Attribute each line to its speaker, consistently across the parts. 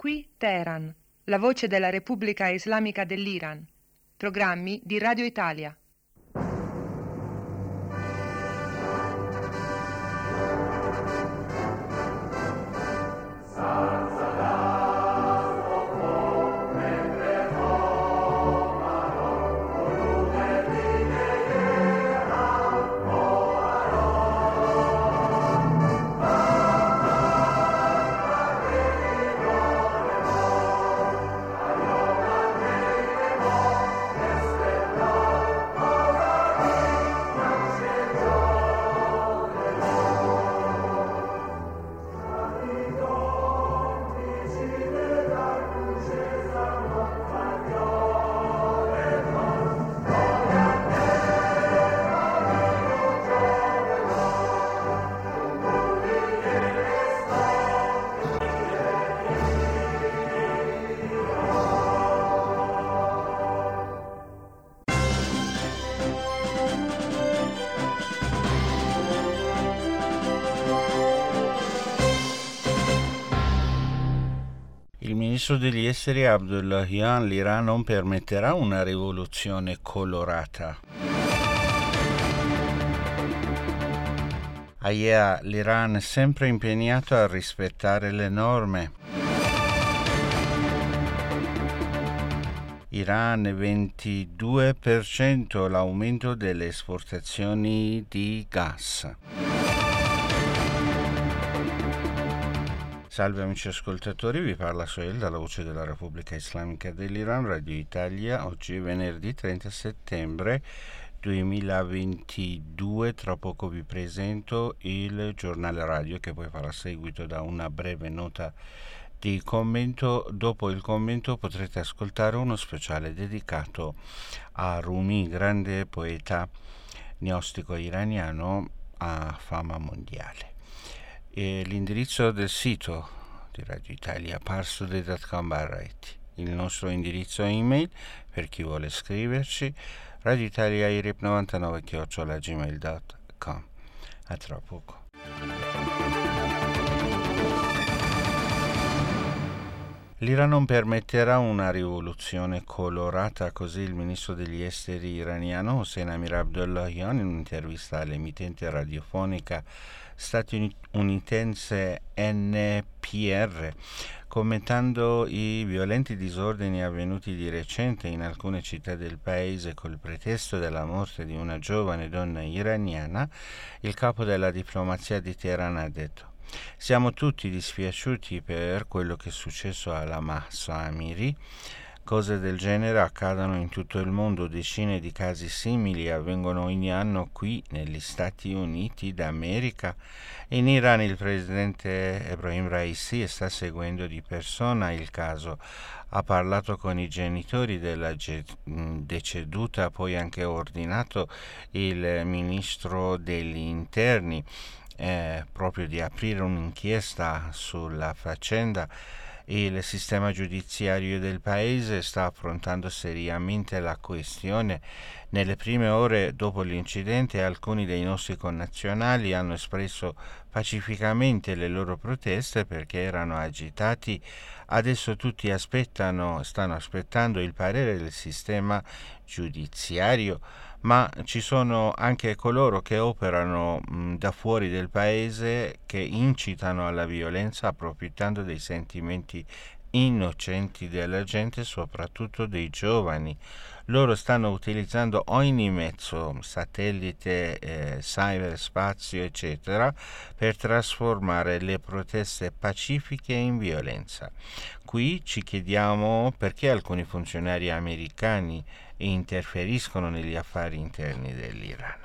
Speaker 1: Qui Teheran, la voce della Repubblica Islamica dell'Iran. Programmi di Radio Italia.
Speaker 2: Il ministro degli esteri Abdullahian: l'Iran non permetterà una rivoluzione colorata. Aia, l'Iran è sempre impegnato a rispettare le norme. Iran 22% l'aumento delle esportazioni di gas. Salve amici ascoltatori, vi parla Sohail dalla voce della Repubblica Islamica dell'Iran, Radio Italia. Oggi è venerdì 30 settembre 2022, tra poco vi presento il giornale radio che poi farà seguito da una breve nota di commento. Dopo il commento potrete ascoltare uno speciale dedicato a Rumi, grande poeta gnostico iraniano a fama mondiale. E l'indirizzo del sito di Radio Italia, parstoday.com/it. Il nostro indirizzo email per chi vuole scriverci, radioitaliairip99@gmail.com. A tra poco. L'Iran non permetterà una rivoluzione colorata, così il ministro degli esteri iraniano Hossein Amir Abdollahian in un'intervista all'emittente radiofonica statunitense NPR, commentando i violenti disordini avvenuti di recente in alcune città del paese col pretesto della morte di una giovane donna iraniana. Il capo della diplomazia di Teheran ha detto: siamo tutti dispiaciuti per quello che è successo alla Mahsa Amini. Cose del genere accadono in tutto il mondo, decine di casi simili avvengono ogni anno qui negli Stati Uniti d'America. In Iran il presidente Ebrahim Raisi sta seguendo di persona il caso, ha parlato con i genitori della deceduta, poi anche ordinato il ministro degli interni proprio di aprire un'inchiesta sulla faccenda. Il sistema giudiziario del paese sta affrontando seriamente la questione. Nelle prime ore dopo l'incidente alcuni dei nostri connazionali hanno espresso pacificamente le loro proteste perché erano agitati. Adesso tutti stanno aspettando il parere del sistema giudiziario, ma ci sono anche coloro che operano da fuori del paese, che incitano alla violenza approfittando dei sentimenti innocenti della gente, soprattutto dei giovani. Loro stanno utilizzando ogni mezzo, satellite, cyberspazio, eccetera, per trasformare le proteste pacifiche in violenza. Qui ci chiediamo perché alcuni funzionari americani interferiscono negli affari interni dell'Iran.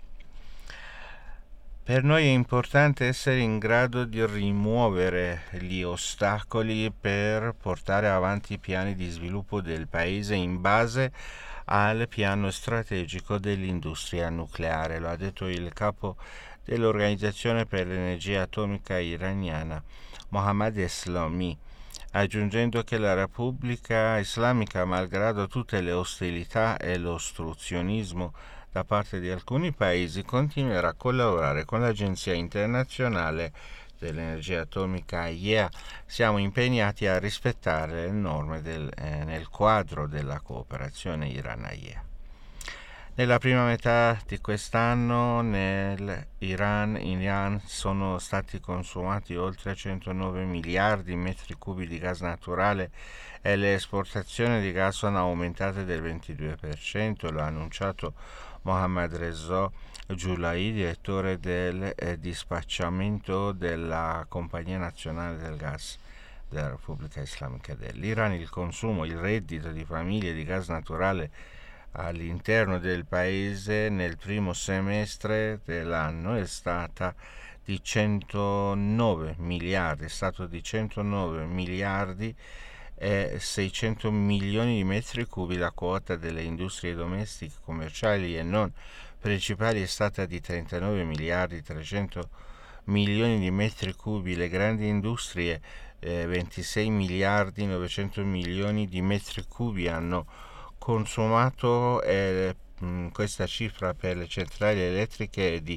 Speaker 2: Per noi è importante essere in grado di rimuovere gli ostacoli per portare avanti i piani di sviluppo del paese in base al piano strategico dell'industria nucleare, lo ha detto il capo dell'Organizzazione per l'Energia Atomica iraniana, Mohammad Eslami, aggiungendo che la Repubblica Islamica, malgrado tutte le ostilità e l'ostruzionismo da parte di alcuni paesi, continuerà a collaborare con l'Agenzia Internazionale dell'Energia Atomica IAEA, siamo impegnati a rispettare le norme nel quadro della cooperazione Iran-IAEA. Nella prima metà di quest'anno in Iran sono stati consumati oltre 109 miliardi di metri cubi di gas naturale e le esportazioni di gas sono aumentate del 22%, lo ha annunciato Mohammad Reza Giulai, direttore del dispacciamento della Compagnia Nazionale del Gas della Repubblica Islamica dell'Iran. Il consumo, il reddito di famiglie di gas naturale all'interno del paese nel primo semestre dell'anno è stato di 109 miliardi e 600 milioni di metri cubi. La quota delle industrie domestiche, commerciali e non principali è stata di 39 miliardi 300 milioni di metri cubi. Le grandi industrie 26 miliardi 900 milioni di metri cubi hanno consumato, questa cifra per le centrali elettriche è di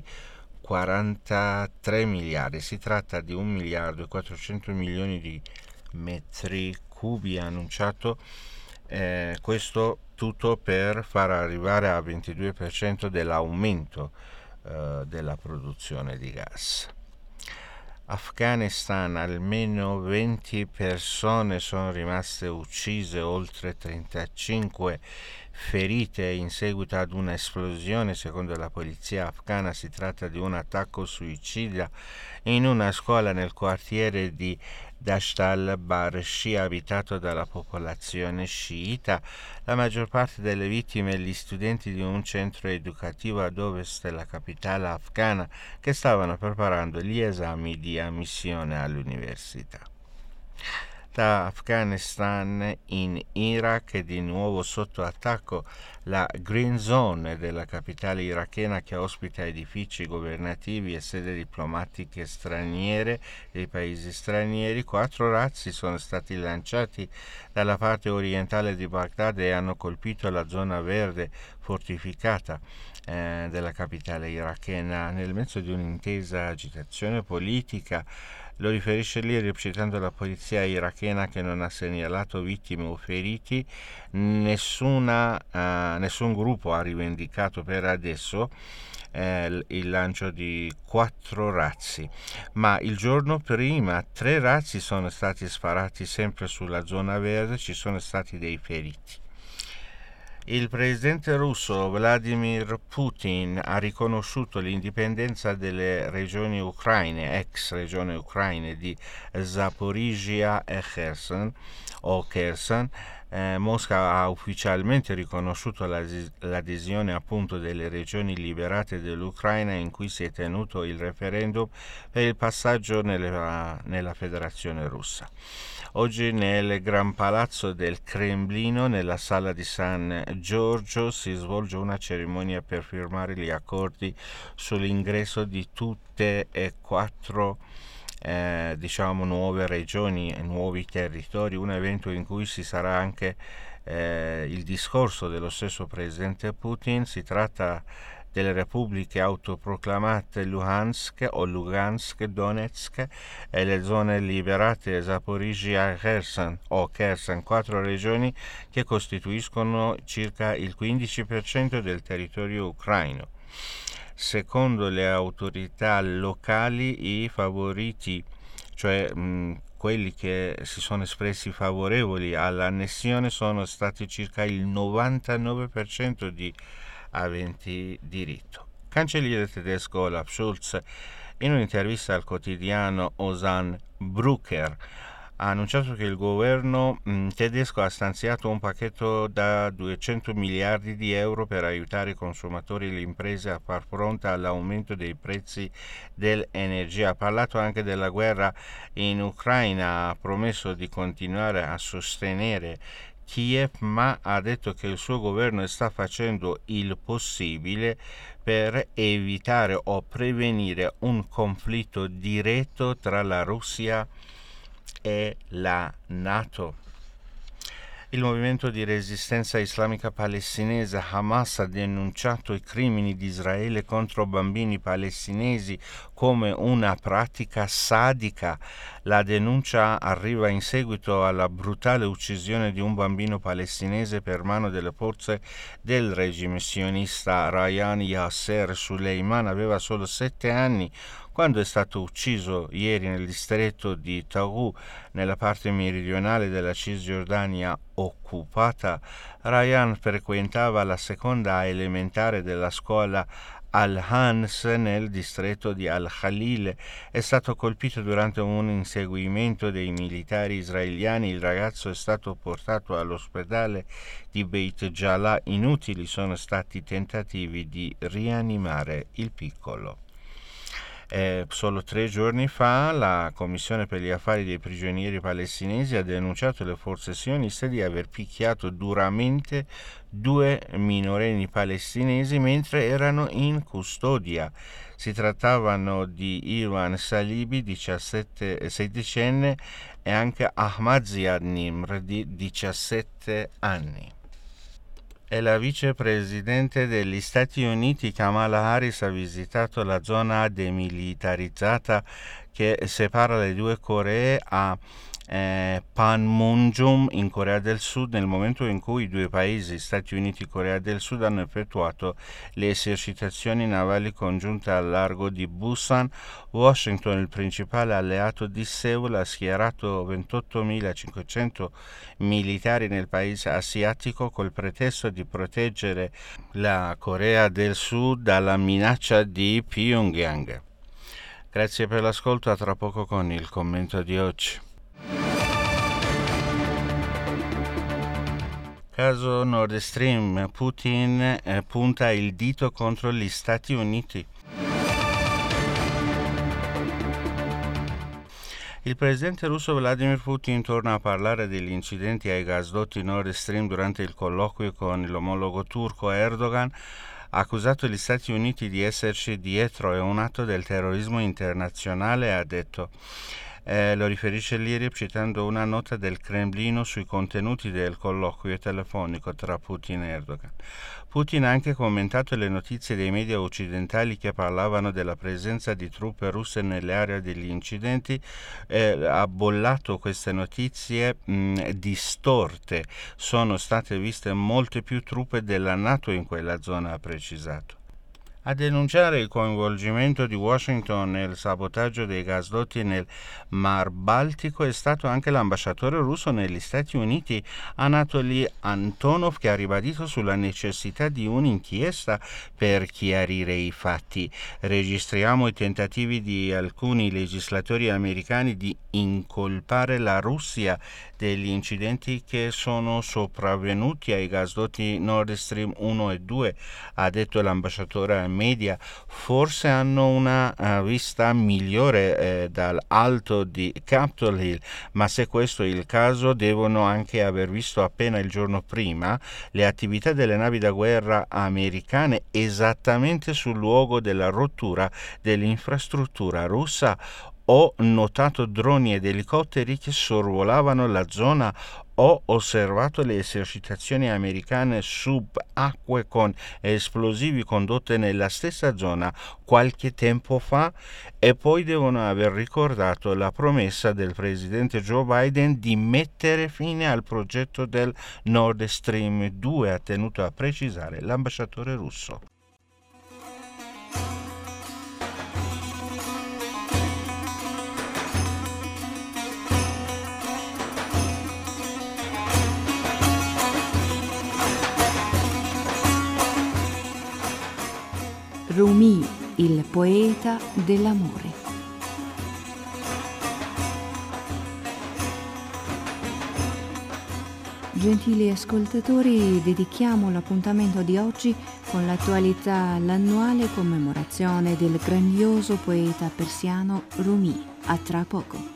Speaker 2: 43 miliardi. Si tratta di 1 miliardo e 400 milioni di metri cubi, ha annunciato, questo tutto per far arrivare al 22% dell'aumento della produzione di gas. Afghanistan, almeno 20 persone sono rimaste uccise, oltre 35 ferite in seguito ad un'esplosione. Secondo la polizia afghana si tratta di un attacco suicida in una scuola nel quartiere di Dasht al-Barshi, abitato dalla popolazione sciita. La maggior parte delle vittime gli studenti di un centro educativo ad ovest della capitale afghana che stavano preparando gli esami di ammissione all'università. Da Afghanistan in Iraq è di nuovo sotto attacco la Green Zone della capitale irachena, che ospita edifici governativi e sede diplomatiche straniere dei paesi stranieri. 4 razzi sono stati lanciati dalla parte orientale di Baghdad e hanno colpito la zona verde fortificata della capitale irachena nel mezzo di un'intesa agitazione politica. Lo riferisce l'IRIB citando la polizia irachena, che non ha segnalato vittime o feriti. Nessun gruppo ha rivendicato per adesso il lancio di 4 razzi, ma il giorno prima 3 razzi sono stati sparati sempre sulla zona verde, ci sono stati dei feriti. Il presidente russo Vladimir Putin ha riconosciuto l'indipendenza delle regioni ucraine, ex regioni ucraine di Zaporizhia e Kherson. Mosca ha ufficialmente riconosciuto l'adesione appunto delle regioni liberate dell'Ucraina, in cui si è tenuto il referendum per il passaggio nella Federazione Russa. Oggi nel Gran Palazzo del Cremlino, nella sala di San Giorgio, si svolge una cerimonia per firmare gli accordi sull'ingresso di tutte e 4 nuove regioni e nuovi territori, un evento in cui ci sarà anche il discorso dello stesso presidente Putin. Si tratta delle repubbliche autoproclamate Luhansk o Lugansk, Donetsk e le zone liberate Zaporizhia e Kherson, 4 regioni che costituiscono circa il 15% del territorio ucraino. Secondo le autorità locali, i favoriti, cioè quelli che si sono espressi favorevoli all'annessione, sono stati circa il 99% di aventi diritto. Cancelliere tedesco Olaf Scholz, in un'intervista al quotidiano Osnabrücker, ha annunciato che il governo tedesco ha stanziato un pacchetto da 200 miliardi di euro per aiutare i consumatori e le imprese a far fronte all'aumento dei prezzi dell'energia. Ha parlato anche della guerra in Ucraina, ha promesso di continuare a sostenere Kiev, ma ha detto che il suo governo sta facendo il possibile per evitare o prevenire un conflitto diretto tra la Russia e la NATO. Il movimento di resistenza islamica palestinese Hamas ha denunciato i crimini di Israele contro bambini palestinesi come una pratica sadica. La denuncia arriva in seguito alla brutale uccisione di un bambino palestinese per mano delle forze del regime sionista. Rayan Yasser Suleiman aveva solo 7 anni quando è stato ucciso ieri nel distretto di Taghou, nella parte meridionale della Cisgiordania occupata. Rayan frequentava la seconda elementare della scuola Al-Hans nel distretto di Al-Khalil. È stato colpito durante un inseguimento dei militari israeliani. Il ragazzo è stato portato all'ospedale di Beit Jala. Inutili sono stati tentativi di rianimare il piccolo. Solo 3 giorni fa la Commissione per gli affari dei prigionieri palestinesi ha denunciato le forze sioniste di aver picchiato duramente 2 minorenni palestinesi mentre erano in custodia. Si trattavano di Iwan Salibi, 16enne, e anche Ahmad Ziad Nimr, di 17 anni. E la vicepresidente degli Stati Uniti Kamala Harris ha visitato la zona demilitarizzata che separa le 2 Coree a Panmunjom in Corea del Sud, nel momento in cui i 2 paesi, Stati Uniti e Corea del Sud, hanno effettuato le esercitazioni navali congiunte al largo di Busan. Washington, il principale alleato di Seoul, ha schierato 28.500 militari nel paese asiatico col pretesto di proteggere la Corea del Sud dalla minaccia di Pyongyang. Grazie per l'ascolto, a tra poco con il commento di oggi. Caso Nord Stream, Putin punta il dito contro gli Stati Uniti. Il presidente russo Vladimir Putin torna a parlare degli incidenti ai gasdotti Nord Stream durante il colloquio con l'omologo turco Erdogan. Ha accusato gli Stati Uniti di esserci dietro, è un atto del terrorismo internazionale, ha detto. Lo riferisce l'IRIB citando una nota del Cremlino sui contenuti del colloquio telefonico tra Putin e Erdogan. Putin ha anche commentato le notizie dei media occidentali che parlavano della presenza di truppe russe nelle aree degli incidenti. Ha bollato queste notizie distorte. Sono state viste molte più truppe della NATO in quella zona, ha precisato. A denunciare il coinvolgimento di Washington nel sabotaggio dei gasdotti nel Mar Baltico è stato anche l'ambasciatore russo negli Stati Uniti, Anatoly Antonov, che ha ribadito sulla necessità di un'inchiesta per chiarire i fatti. Registriamo i tentativi di alcuni legislatori americani di incolpare la Russia degli incidenti che sono sopravvenuti ai gasdotti Nord Stream 1 e 2, ha detto l'ambasciatore media. Forse hanno una vista migliore dall'alto di Capitol Hill, ma se questo è il caso devono anche aver visto appena il giorno prima le attività delle navi da guerra americane esattamente sul luogo della rottura dell'infrastruttura russa. Ho notato droni ed elicotteri che sorvolavano la zona. Ho osservato le esercitazioni americane subacquee con esplosivi condotte nella stessa zona qualche tempo fa, e poi devono aver ricordato la promessa del presidente Joe Biden di mettere fine al progetto del Nord Stream 2, ha tenuto a precisare l'ambasciatore russo.
Speaker 3: Rumi, il poeta dell'amore. Gentili ascoltatori, dedichiamo l'appuntamento di oggi con l'attualità all'annuale commemorazione del grandioso poeta persiano Rumi. A tra poco.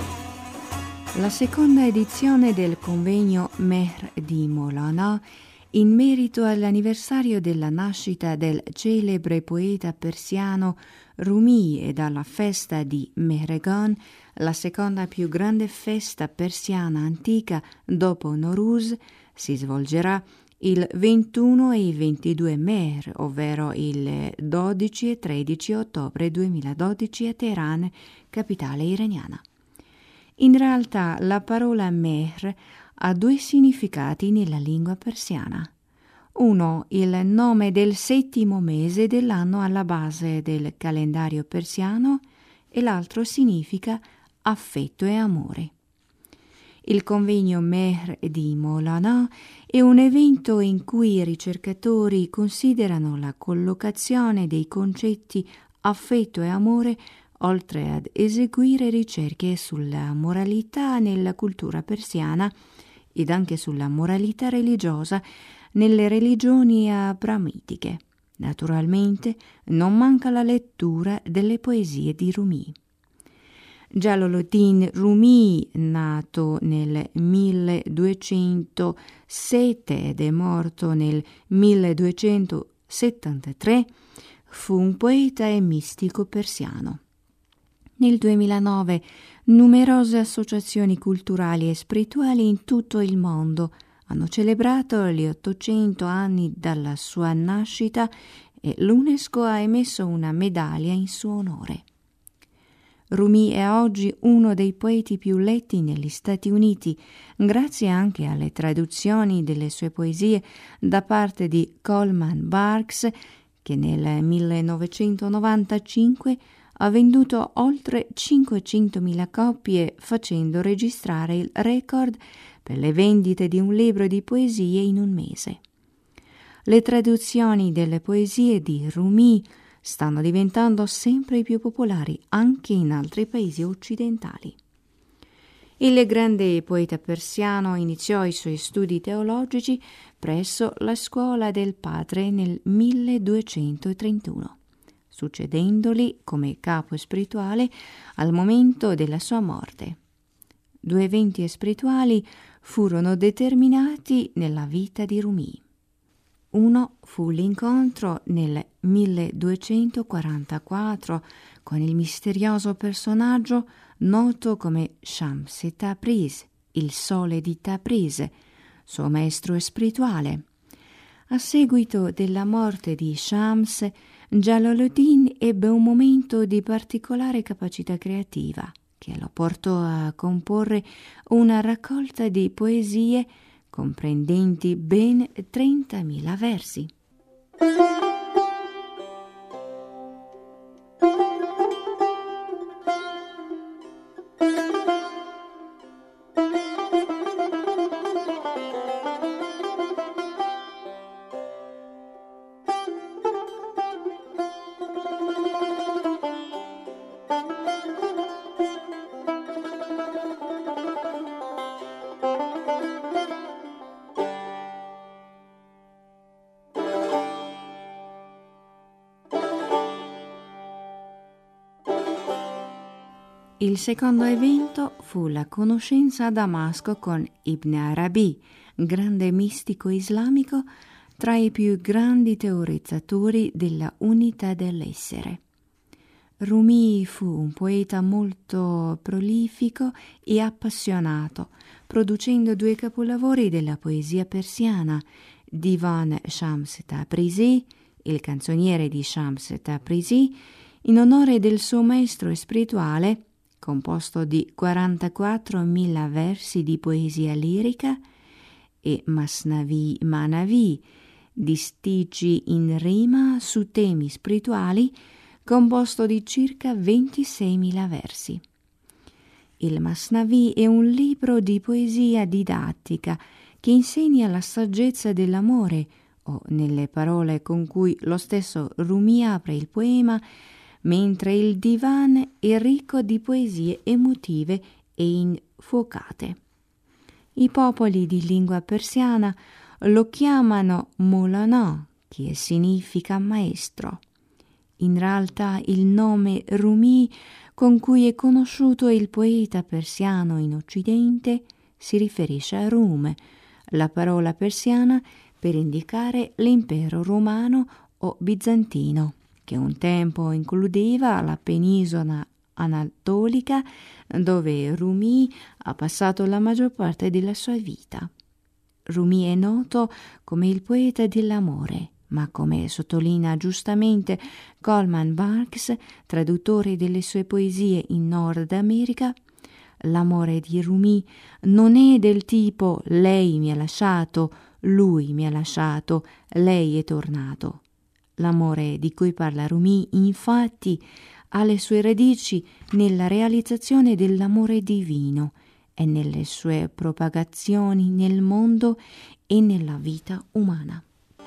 Speaker 3: La seconda edizione del convegno Mehr di Maulana In merito all'anniversario della nascita del celebre poeta persiano Rumi e alla festa di Mehregan, la seconda più grande festa persiana antica dopo Nowruz, si svolgerà il 21 e il 22 Mehr, ovvero il 12 e 13 ottobre 2012 a Teheran, capitale iraniana. In realtà la parola Mehr ha due significati nella lingua persiana. Uno, il nome del settimo mese dell'anno alla base del calendario persiano, e l'altro significa affetto e amore. Il convegno Mehr di Maulana è un evento in cui i ricercatori considerano la collocazione dei concetti affetto e amore, oltre ad eseguire ricerche sulla moralità nella cultura persiana ed anche sulla moralità religiosa nelle religioni abramitiche. Naturalmente non manca la lettura delle poesie di Rumi. Jalaluddin Rumi, nato nel 1207 ed è morto nel 1273, fu un poeta e mistico persiano. Nel 2009 numerose associazioni culturali e spirituali in tutto il mondo hanno celebrato gli 800 anni dalla sua nascita e l'UNESCO ha emesso una medaglia in suo onore. Rumi è oggi uno dei poeti più letti negli Stati Uniti, grazie anche alle traduzioni delle sue poesie da parte di Coleman Barks, che nel 1995 ha venduto oltre 500.000 copie, facendo registrare il record per le vendite di un libro di poesie in un mese. Le traduzioni delle poesie di Rumi stanno diventando sempre più popolari anche in altri paesi occidentali. Il grande poeta persiano iniziò i suoi studi teologici presso la scuola del padre nel 1231, succedendogli come capo spirituale al momento della sua morte. Due eventi spirituali furono determinati nella vita di Rumi. Uno fu l'incontro nel 1244 con il misterioso personaggio noto come Shams Tabriz, il sole di Tabriz, suo maestro spirituale. A seguito della morte di Shams, Jalaluddin ebbe un momento di particolare capacità creativa che lo portò a comporre una raccolta di poesie comprendenti ben 30.000 versi. Il secondo evento fu la conoscenza a Damasco con Ibn Arabi, grande mistico islamico tra i più grandi teorizzatori della unità dell'essere. Rumi fu un poeta molto prolifico e appassionato, producendo due capolavori della poesia persiana, Divan Shams Tabrizi, il canzoniere di Shams Tabrizi, in onore del suo maestro spirituale, composto di 44.000 versi di poesia lirica, e Masnavi Manavi, di stigi in rima su temi spirituali, composto di circa 26.000 versi. Il Masnavi è un libro di poesia didattica che insegna la saggezza dell'amore, o nelle parole con cui lo stesso Rumi apre il poema, mentre il Divan è ricco di poesie emotive e infuocate. I popoli di lingua persiana lo chiamano Maulana, che significa maestro. In realtà il nome Rumi, con cui è conosciuto il poeta persiano in Occidente, si riferisce a Rum, la parola persiana per indicare l'impero romano o bizantino, che un tempo includeva la penisola anatolica, dove Rumi ha passato la maggior parte della sua vita. Rumi è noto come il poeta dell'amore, ma come sottolinea giustamente Coleman Barks, traduttore delle sue poesie in Nord America, l'amore di Rumi non è del tipo lei mi ha lasciato, lui mi ha lasciato, lei è tornato. L'amore di cui parla Rumi, infatti, ha le sue radici nella realizzazione dell'amore divino e nelle sue propagazioni nel mondo e nella vita umana.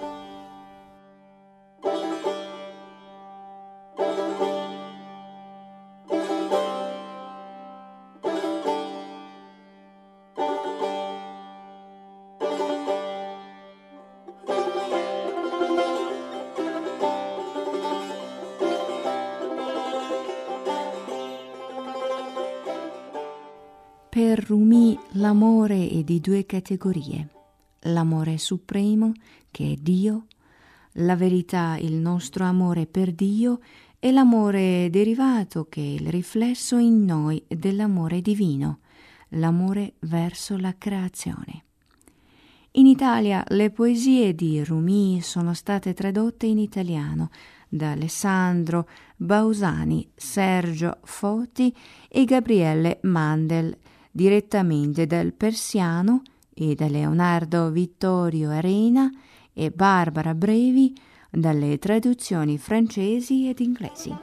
Speaker 3: Per Rumi l'amore è di due categorie: l'amore supremo, che è Dio, la verità, il nostro amore per Dio, e l'amore derivato, che è il riflesso in noi dell'amore divino, l'amore verso la creazione. In Italia le poesie di Rumi sono state tradotte in italiano da Alessandro Bausani, Sergio Foti e Gabriele Mandel, direttamente dal persiano, e da Leonardo Vittorio Arena e Barbara Brevi dalle traduzioni francesi ed inglesi.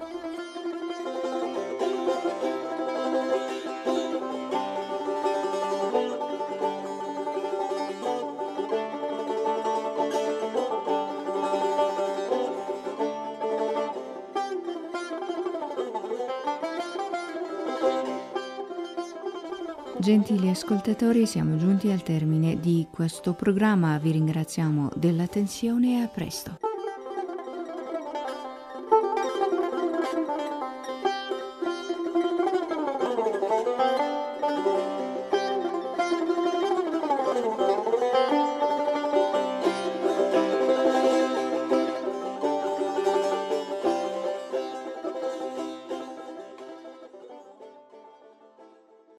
Speaker 3: Gentili ascoltatori, siamo giunti al termine di questo programma. Vi ringraziamo dell'attenzione e a presto.